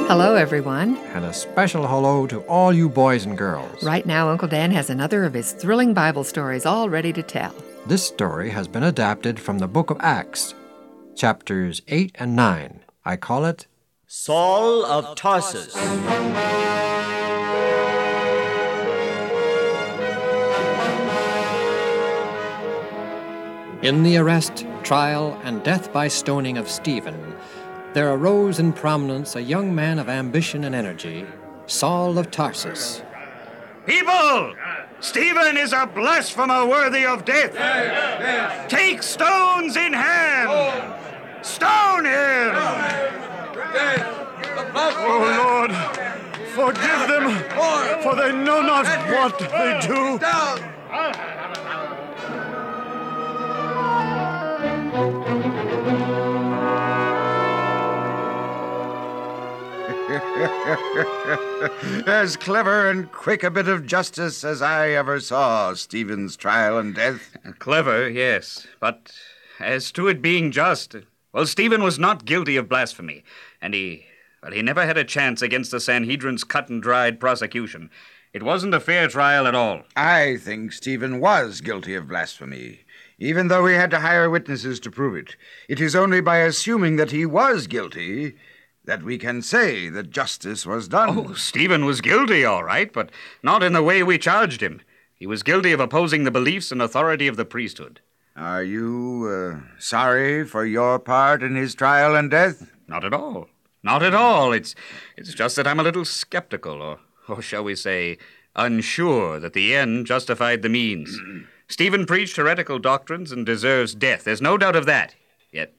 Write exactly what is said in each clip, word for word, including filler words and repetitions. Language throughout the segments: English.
Hello, everyone. And a special hello to all you boys and girls. Right now, Uncle Dan has another of his thrilling Bible stories all ready to tell. This story has been adapted from the book of Acts, chapters eight and nine. I call it Saul of Tarsus. In the arrest, trial, and death by stoning of Stephen, there arose in prominence a young man of ambition and energy, Saul of Tarsus. People! Stephen is a blasphemer worthy of death. Take stones in hand. Stone him. Oh, Lord, forgive them, for they know not what they do. As clever and quick a bit of justice as I ever saw, Stephen's trial and death. Clever, yes, but as to it being just, well, Stephen was not guilty of blasphemy, and he, well, he never had a chance against the Sanhedrin's cut-and-dried prosecution. It wasn't a fair trial at all. I think Stephen was guilty of blasphemy, even though we had to hire witnesses to prove it. It is only by assuming that he was guilty that we can say that justice was done. Oh, Stephen was guilty, all right, but not in the way we charged him. He was guilty of opposing the beliefs and authority of the priesthood. Are you uh, sorry for your part in his trial and death? Not at all. Not at all. It's it's just that I'm a little skeptical, or, or shall we say, unsure that the end justified the means. Stephen preached heretical doctrines and deserves death. There's no doubt of that. Yet,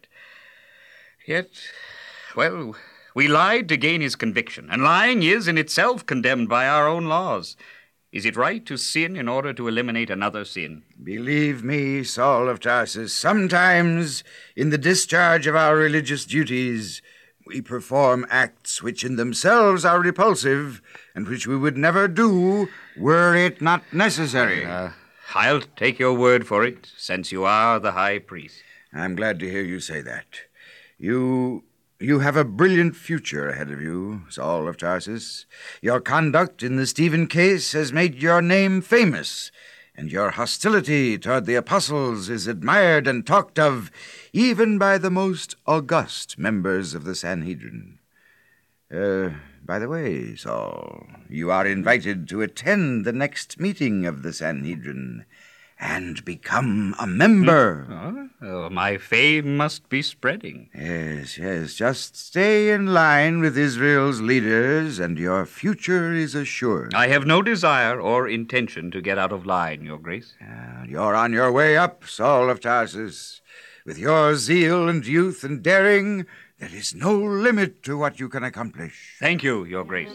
yet, well, we lied to gain his conviction, and lying is in itself condemned by our own laws. Is it right to sin in order to eliminate another sin? Believe me, Saul of Tarsus, sometimes in the discharge of our religious duties, we perform acts which in themselves are repulsive and which we would never do were it not necessary. Uh, I'll take your word for it, since you are the high priest. I'm glad to hear you say that. You... You have a brilliant future ahead of you, Saul of Tarsus. Your conduct in the Stephen case has made your name famous, and your hostility toward the apostles is admired and talked of even by the most august members of the Sanhedrin. Uh, by the way, Saul, you are invited to attend the next meeting of the Sanhedrin and become a member. Oh, oh, my fame must be spreading. Yes, yes. Just stay in line with Israel's leaders, and your future is assured. I have no desire or intention to get out of line, Your Grace. Uh, you're on your way up, Saul of Tarsus. With your zeal and youth and daring, there is no limit to what you can accomplish. Thank you, Your Grace.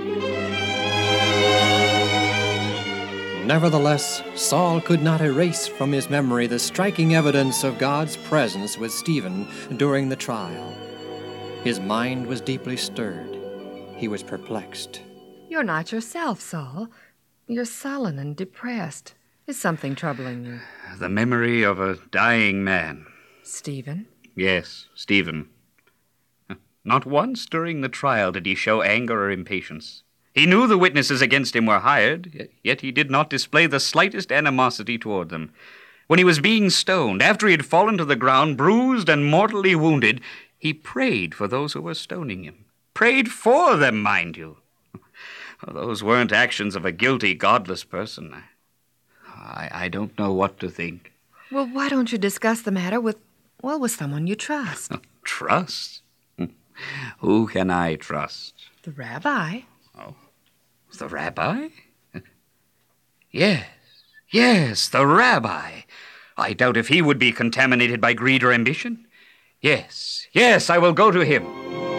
Nevertheless, Saul could not erase from his memory the striking evidence of God's presence with Stephen during the trial. His mind was deeply stirred. He was perplexed. You're not yourself, Saul. You're sullen and depressed. Is something troubling you? The memory of a dying man. Stephen? Yes, Stephen. Not once during the trial did he show anger or impatience. He knew the witnesses against him were hired, yet he did not display the slightest animosity toward them. When he was being stoned, after he had fallen to the ground, bruised and mortally wounded, he prayed for those who were stoning him. Prayed for them, mind you. Those weren't actions of a guilty, godless person. I, I don't know what to think. Well, why don't you discuss the matter with, well, with someone you trust? Trust? Who can I trust? The rabbi. Oh, the rabbi? Yes, yes, the rabbi. I doubt if he would be contaminated by greed or ambition. Yes, yes, I will go to him.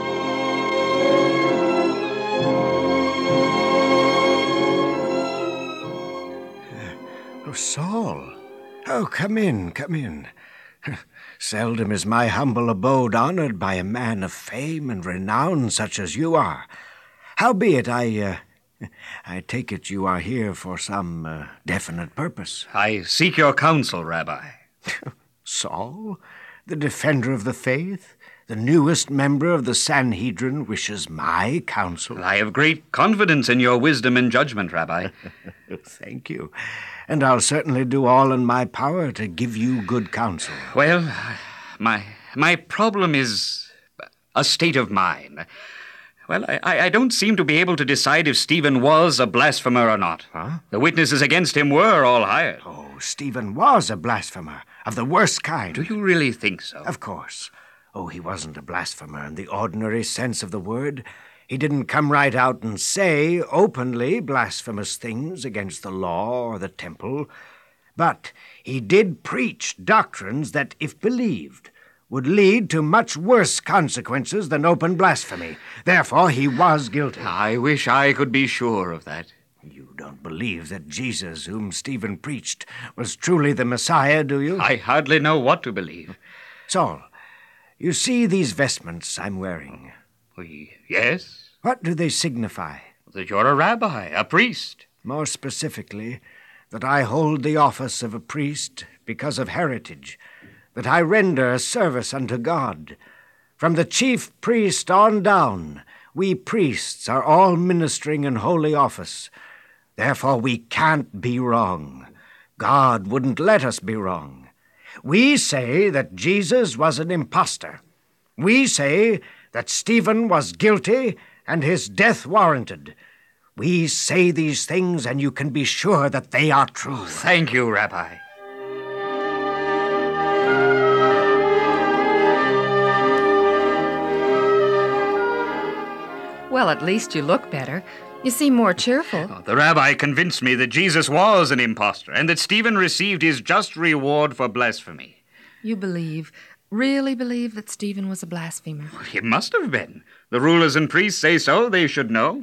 Oh, Saul. Oh, come in, come in. Seldom is my humble abode honored by a man of fame and renown such as you are. Howbeit, I, uh, I take it you are here for some uh, definite purpose. I seek your counsel, Rabbi. Saul, the defender of the faith, The newest member of the Sanhedrin wishes my counsel. I have great confidence in your wisdom and judgment, Rabbi. Thank you. And I'll certainly do all in my power to give you good counsel. Well, my my problem is a state of mind. Well, I, I don't seem to be able to decide if Stephen was a blasphemer or not. Huh? The witnesses against him were all hired. Oh, Stephen was a blasphemer, of the worst kind. Do you really think so? Of course. Oh, he wasn't a blasphemer in the ordinary sense of the word. He didn't come right out and say openly blasphemous things against the law or the temple. But he did preach doctrines that, if believed, would lead to much worse consequences than open blasphemy. Therefore, he was guilty. I wish I could be sure of that. You don't believe that Jesus, whom Stephen preached, was truly the Messiah, do you? I hardly know what to believe. Saul, you see these vestments I'm wearing. We, yes? What do they signify? That you're a rabbi, a priest. More specifically, that I hold the office of a priest because of heritage, that I render a service unto God. From the chief priest on down, we priests are all ministering in holy office. Therefore, we can't be wrong. God wouldn't let us be wrong. We say that Jesus was an impostor. We say that Stephen was guilty and his death warranted. We say these things, and you can be sure that they are true. Thank you, Rabbi. Well, at least you look better. You seem more cheerful. Oh, the rabbi convinced me that Jesus was an impostor and that Stephen received his just reward for blasphemy. You believe, really believe that Stephen was a blasphemer? He must have been. The rulers and priests say so. They should know.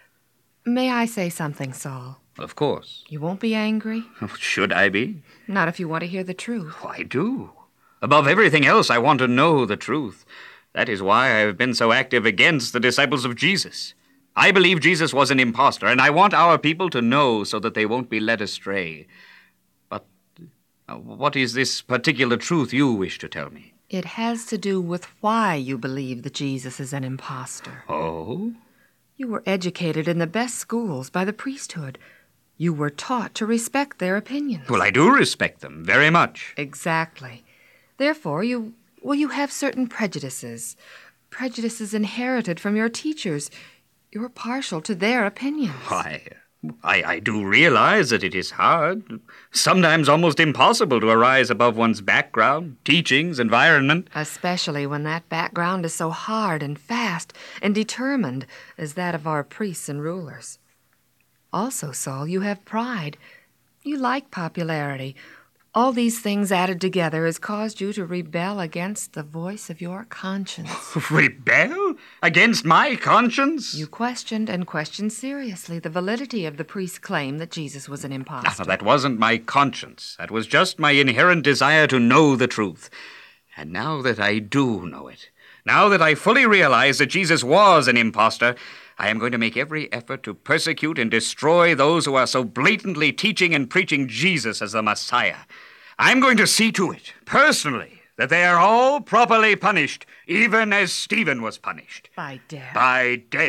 May I say something, Saul? Of course. You won't be angry? Should I be? Not if you want to hear the truth. Oh, I do. Above everything else, I want to know the truth. That is why I have been so active against the disciples of Jesus. I believe Jesus was an impostor, and I want our people to know so that they won't be led astray. But uh, what is this particular truth you wish to tell me? It has to do with why you believe that Jesus is an impostor. Oh? You were educated in the best schools by the priesthood. You were taught to respect their opinions. Well, I do respect them very much. Exactly. Therefore, you, well, you have certain prejudices. Prejudices inherited from your teachers. You're partial to their opinions. Why, I, I do realize that it is hard, sometimes almost impossible to arise above one's background, teachings, environment. Especially when that background is so hard and fast and determined as that of our priests and rulers. Also, Saul, you have pride. You like popularity. All these things added together has caused you to rebel against the voice of your conscience. Rebel? Against my conscience? You questioned and questioned seriously the validity of the priest's claim that Jesus was an impostor. Ah, that wasn't my conscience. That was just my inherent desire to know the truth. And now that I do know it, now that I fully realize that Jesus was an impostor, I am going to make every effort to persecute and destroy those who are so blatantly teaching and preaching Jesus as the Messiah. I'm going to see to it, personally, that they are all properly punished, even as Stephen was punished. By death. By death.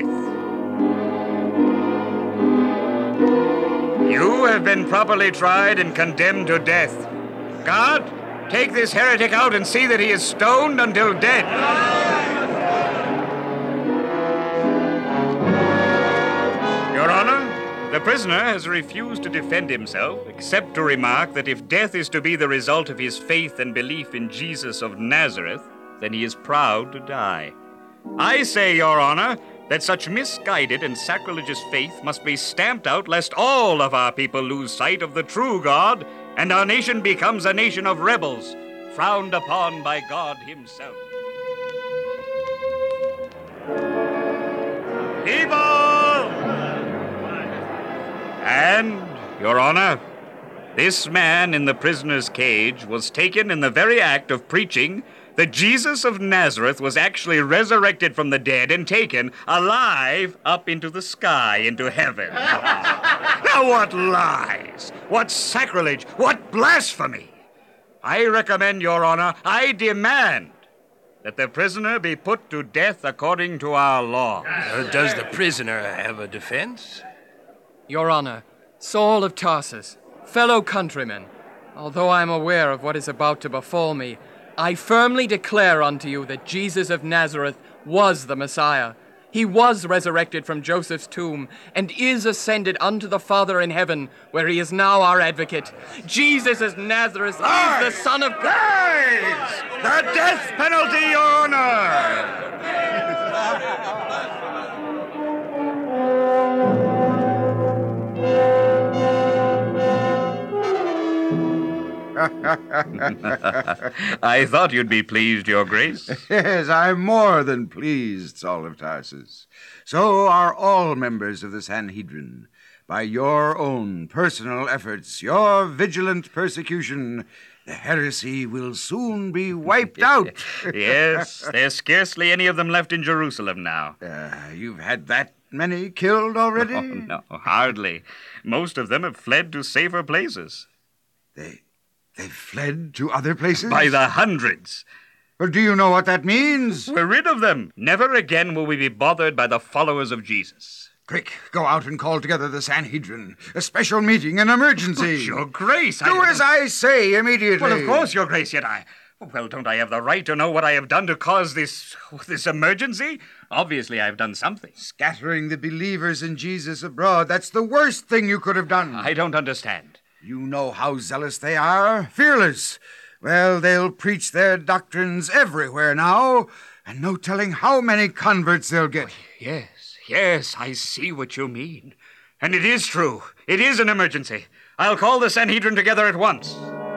You have been properly tried and condemned to death. God, take this heretic out and see that he is stoned until dead. Your Honor, the prisoner has refused to defend himself, except to remark that if death is to be the result of his faith and belief in Jesus of Nazareth, then he is proud to die. I say, Your Honor, that such misguided and sacrilegious faith must be stamped out lest all of our people lose sight of the true God and our nation becomes a nation of rebels, frowned upon by God himself. People! And, Your Honor, this man in the prisoner's cage was taken in the very act of preaching that Jesus of Nazareth was actually resurrected from the dead and taken alive up into the sky, into heaven. Now what lies? What sacrilege? What blasphemy? I recommend, Your Honor, I demand that the prisoner be put to death according to our law. Uh, does the prisoner have a defense? Your Honor, Saul of Tarsus, fellow countrymen, although I am aware of what is about to befall me, I firmly declare unto you that Jesus of Nazareth was the Messiah. He was resurrected from Joseph's tomb and is ascended unto the Father in heaven, where he is now our advocate. Jesus of Nazareth Lies! is the Son of God. Lies! The death penalty, Your Honor! I thought you'd be pleased, Your Grace. Yes, I'm more than pleased, Saul of Tarsus. So are all members of the Sanhedrin. By your own personal efforts, your vigilant persecution, the heresy will soon be wiped out. Yes, there's scarcely any of them left in Jerusalem now. Uh, you've had that many killed already? Oh, no, hardly. Most of them have fled to safer places. They, they've fled to other places? By the hundreds. Well, do you know what that means? We're rid of them. Never again will we be bothered by the followers of Jesus. Quick, go out and call together the Sanhedrin. A special meeting, an emergency. But, Your Grace, Do I... as I say immediately. Well, of course, Your Grace, yet I... Well, don't I have the right to know what I have done to cause this... this emergency? Obviously, I've done something. Scattering the believers in Jesus abroad, that's the worst thing you could have done. I don't understand. You know how zealous they are. Fearless. Well, they'll preach their doctrines everywhere now, and no telling how many converts they'll get. Yes. Yes, I see what you mean. And it is true. It is an emergency. I'll call the Sanhedrin together at once.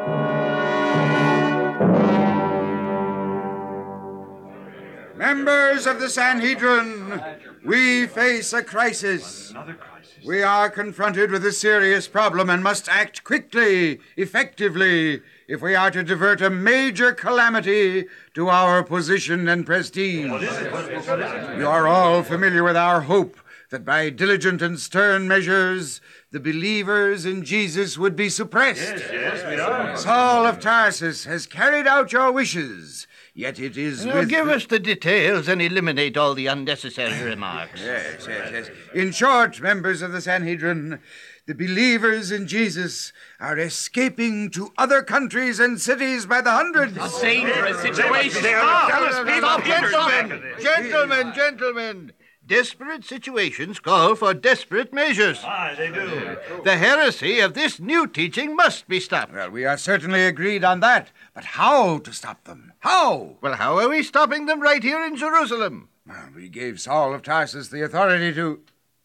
Members of the Sanhedrin, we face a crisis. Another crisis. We are confronted with a serious problem and must act quickly, effectively, if we are to divert a major calamity to our position and prestige. You are all familiar with our hope that by diligent and stern measures, the believers in Jesus would be suppressed. Yes, yes, we are. Saul of Tarsus has carried out your wishes, yet it is Now with... give us the details and eliminate all the unnecessary remarks. Yes, yes, yes. In short, members of the Sanhedrin, the believers in Jesus are escaping to other countries and cities by the hundreds. A dangerous situation. Stop, gentlemen! Gentlemen, gentlemen! Desperate situations call for desperate measures. Aye, they do. The heresy of this new teaching must be stopped. Well, we are certainly agreed on that. But how to stop them? How? Well, how are we stopping them right here in Jerusalem? Well, we gave Saul of Tarsus the authority to...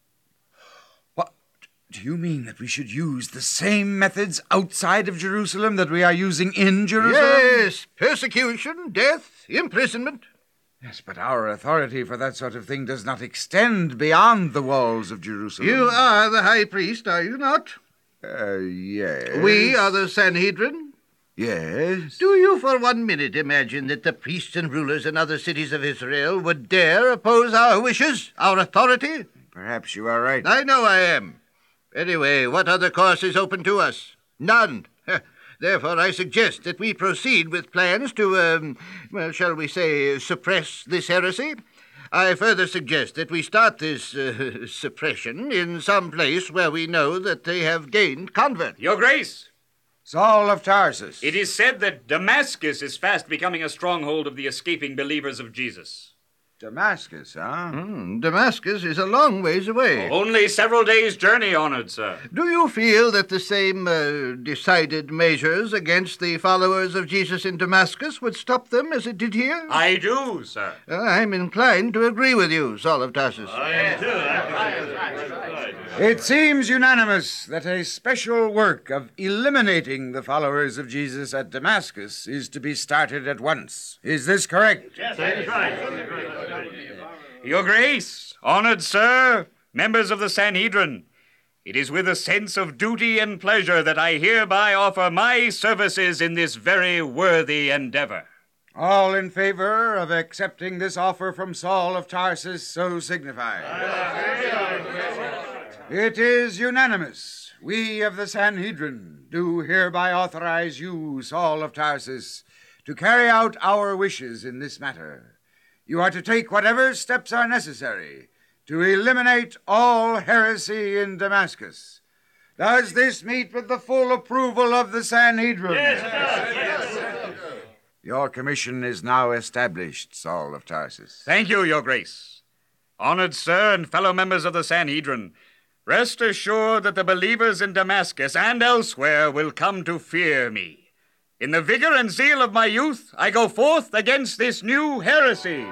What? Do you mean that we should use the same methods outside of Jerusalem that we are using in Jerusalem? Yes, persecution, death, imprisonment. Yes, but our authority for that sort of thing does not extend beyond the walls of Jerusalem. You are the high priest, are you not? Uh, yes. We are the Sanhedrin. Yes. Do you for one minute imagine that the priests and rulers in other cities of Israel would dare oppose our wishes, our authority? Perhaps you are right. I know I am. Anyway, what other course is open to us? None. Therefore, I suggest that we proceed with plans to, um, well, shall we say, suppress this heresy. I further suggest that we start this uh, suppression in some place where we know that they have gained converts. Your Grace! Saul of Tarsus. It is said that Damascus is fast becoming a stronghold of the escaping believers of Jesus. Damascus, huh? Mm, Damascus is a long ways away. Only several days' journey, honored sir. Do you feel that the same uh, decided measures against the followers of Jesus in Damascus would stop them as it did here? I do, sir. Uh, I'm inclined to agree with you, Saul of Tarsus. I am too. It seems unanimous that a special work of eliminating the followers of Jesus at Damascus is to be started at once. Is this correct? Yes, that's right. Your Grace, honored sir, members of the Sanhedrin, it is with a sense of duty and pleasure that I hereby offer my services in this very worthy endeavor. All in favor of accepting this offer from Saul of Tarsus, so signify. It is unanimous. We of the Sanhedrin do hereby authorize you, Saul of Tarsus, to carry out our wishes in this matter. You are to take whatever steps are necessary to eliminate all heresy in Damascus. Does this meet with the full approval of the Sanhedrin? Yes, yes. Your commission is now established, Saul of Tarsus. Thank you, Your Grace. Honored sir and fellow members of the Sanhedrin, rest assured that the believers in Damascus and elsewhere will come to fear me. In the vigor and zeal of my youth, I go forth against this new heresy.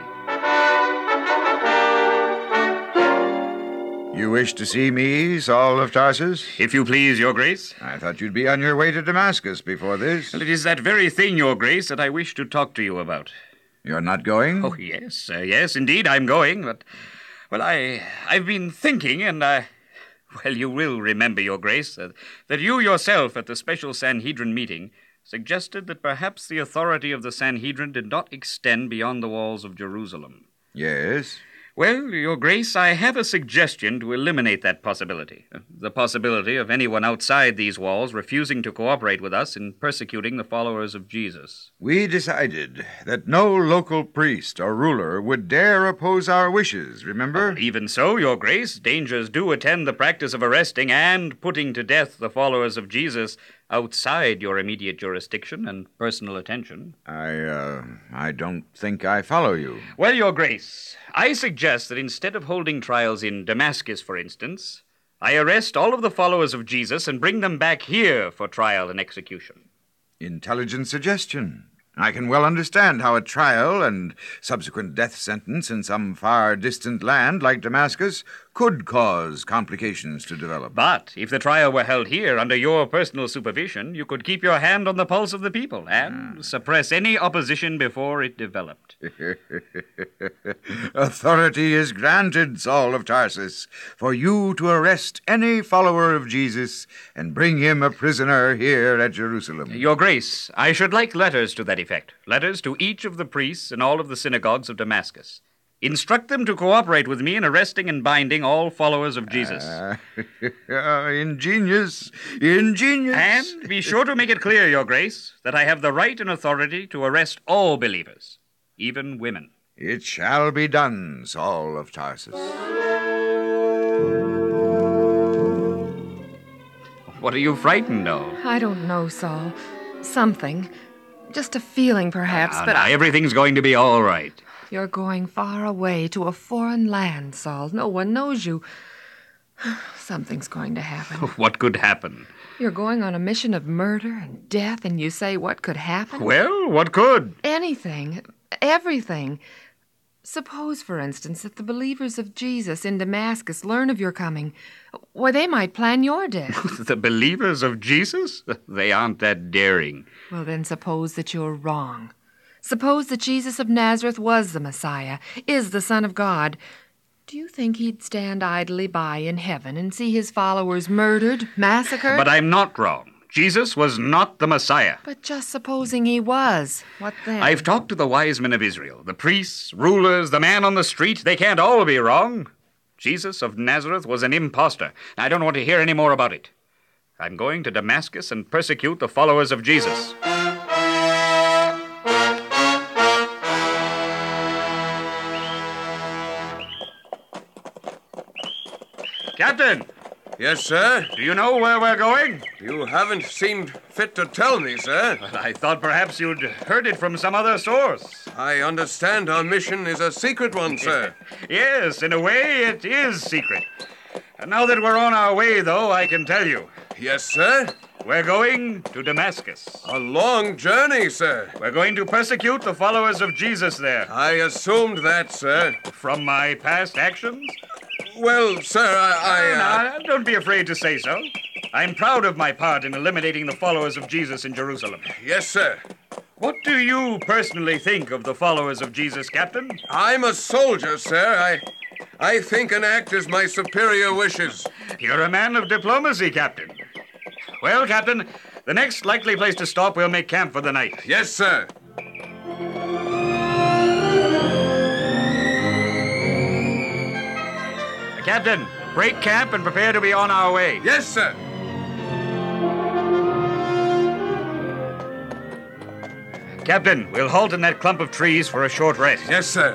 You wish to see me, Saul of Tarsus? If you please, Your Grace. I thought you'd be on your way to Damascus before this. Well, it is that very thing, Your Grace, that I wish to talk to you about. You're not going? Oh, yes, uh, yes, indeed, I'm going, but, well, I, I've been thinking, and I, well, you will remember, Your Grace, uh, that you yourself at the special Sanhedrin meeting suggested that perhaps the authority of the Sanhedrin did not extend beyond the walls of Jerusalem. Yes? Well, Your Grace, I have a suggestion to eliminate that possibility. The possibility of anyone outside these walls refusing to cooperate with us in persecuting the followers of Jesus. We decided that no local priest or ruler would dare oppose our wishes, remember? Uh, even so, Your Grace, dangers do attend the practice of arresting and putting to death the followers of Jesus outside your immediate jurisdiction and personal attention. I, uh, I don't think I follow you. Well, Your Grace, I suggest that instead of holding trials in Damascus, for instance, I arrest all of the followers of Jesus and bring them back here for trial and execution. Intelligent suggestion. I can well understand how a trial and subsequent death sentence in some far distant land like Damascus could cause complications to develop. But if the trial were held here under your personal supervision, you could keep your hand on the pulse of the people and ah. suppress any opposition before it developed. Authority is granted, Saul of Tarsus, for you to arrest any follower of Jesus and bring him a prisoner here at Jerusalem. Your Grace, I should like letters to that effect. Letters to each of the priests in all of the synagogues of Damascus. Instruct them to cooperate with me in arresting and binding all followers of Jesus. Uh, ingenious, ingenious. And be sure to make it clear, Your Grace, that I have the right and authority to arrest all believers, even women. It shall be done, Saul of Tarsus. What are you frightened of? I don't know, Saul. Something. Just a feeling, perhaps, now, but now, I... everything's going to be all right. You're going far away to a foreign land, Saul. No one knows you. Something's going to happen. What could happen? You're going on a mission of murder and death, and you say what could happen? Well, what could? Anything. Everything. Suppose, for instance, that the believers of Jesus in Damascus learn of your coming. Why, they might plan your death. The believers of Jesus? They aren't that daring. Well, then suppose that you're wrong. Suppose that Jesus of Nazareth was the Messiah, is the Son of God. Do you think he'd stand idly by in heaven and see his followers murdered, massacred? But I'm not wrong. Jesus was not the Messiah. But just supposing he was, what then? I've talked to the wise men of Israel, the priests, rulers, the man on the street. They can't all be wrong. Jesus of Nazareth was an impostor. I don't want to hear any more about it. I'm going to Damascus and persecute the followers of Jesus. Captain! Yes, sir? Do you know where we're going? You haven't seemed fit to tell me, sir. Well, I thought perhaps you'd heard it from some other source. I understand our mission is a secret one, sir. Yes, in a way it is secret. And now that we're on our way, though, I can tell you. Yes, sir? We're going to Damascus. A long journey, sir. We're going to persecute the followers of Jesus there. I assumed that, sir. From my past actions? Well, sir, I... I uh... no, no, don't be afraid to say so. I'm proud of my part in eliminating the followers of Jesus in Jerusalem. Yes, sir. What do you personally think of the followers of Jesus, Captain? I'm a soldier, sir. I... I think and act as my superior wishes. You're a man of diplomacy, Captain. Well, Captain, the next likely place to stop, we'll make camp for the night. Yes, sir. Captain, break camp and prepare to be on our way. Yes, sir. Captain, we'll halt in that clump of trees for a short rest. Yes, sir.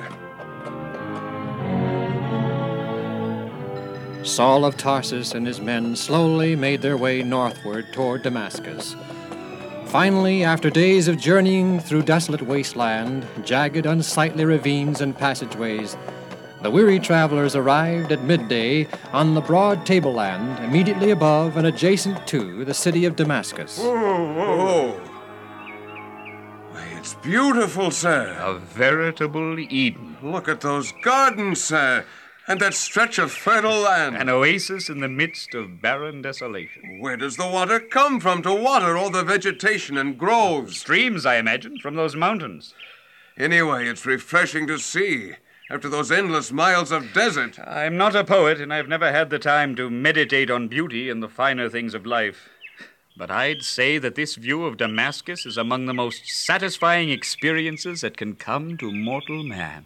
Saul of Tarsus and his men slowly made their way northward toward Damascus. Finally, after days of journeying through desolate wasteland, jagged, unsightly ravines and passageways, the weary travelers arrived at midday on the broad tableland immediately above and adjacent to the city of Damascus. Whoa, whoa. Why, it's beautiful, sir. A veritable Eden. Look at those gardens, sir, and that stretch of fertile land. An oasis in the midst of barren desolation. Where does the water come from to water all the vegetation and groves? Streams, I imagine, from those mountains. Anyway, it's refreshing to see. After those endless miles of desert. I'm not a poet, and I've never had the time to meditate on beauty and the finer things of life. But I'd say that this view of Damascus is among the most satisfying experiences that can come to mortal man.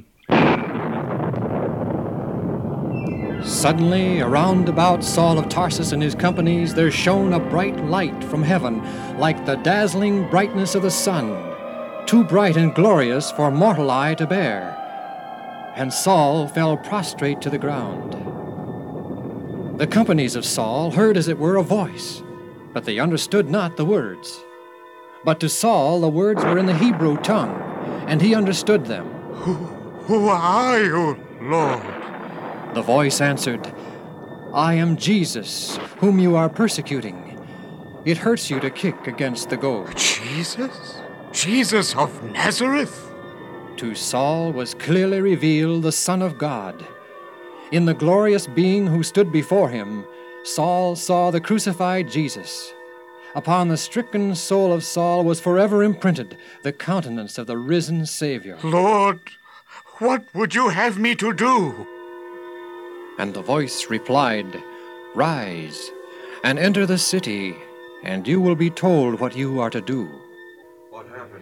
Suddenly, around about Saul of Tarsus and his companies, there shone a bright light from heaven, like the dazzling brightness of the sun, too bright and glorious for mortal eye to bear. And Saul fell prostrate to the ground. The companies of Saul heard as it were a voice, but they understood not the words. But to Saul the words were in the Hebrew tongue, and he understood them. Who, who are you, Lord? The voice answered, I am Jesus, whom you are persecuting. It hurts you to kick against the goads. Jesus? Jesus of Nazareth? To Saul was clearly revealed the Son of God. In the glorious being who stood before him, Saul saw the crucified Jesus. Upon the stricken soul of Saul was forever imprinted the countenance of the risen Savior. Lord, what would you have me to do? And the voice replied, Rise, and enter the city, and you will be told what you are to do. What happened?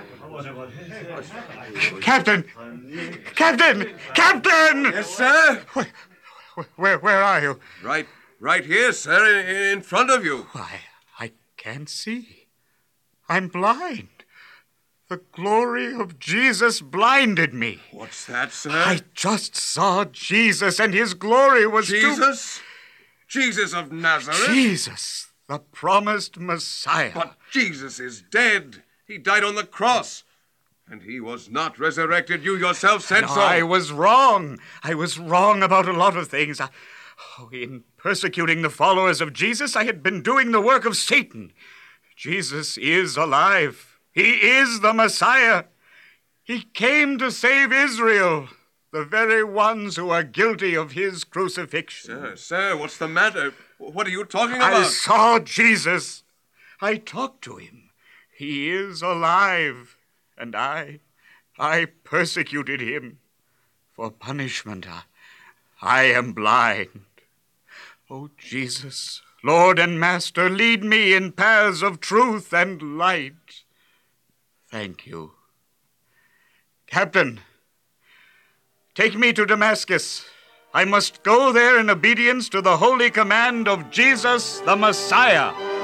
Captain! Captain! Captain! Yes, sir? Where, where, where are you? Right, right here, sir, in, in front of you. Why, I can't see. I'm blind. The glory of Jesus blinded me. What's that, sir? I just saw Jesus, and his glory was Jesus? Too... Jesus of Nazareth? Jesus, the promised Messiah. But Jesus is dead. He died on the cross. And he was not resurrected. You yourself said no, so. I was wrong. I was wrong about a lot of things. I, oh, in persecuting the followers of Jesus, I had been doing the work of Satan. Jesus is alive. He is the Messiah. He came to save Israel, the very ones who are guilty of his crucifixion. Sir, sir, what's the matter? What are you talking about? I saw Jesus. I talked to him. He is alive. And I, I persecuted him. For punishment, I, I am blind. Oh, Jesus, Lord and Master, lead me in paths of truth and light. Thank you. Captain, take me to Damascus. I must go there in obedience to the holy command of Jesus the Messiah.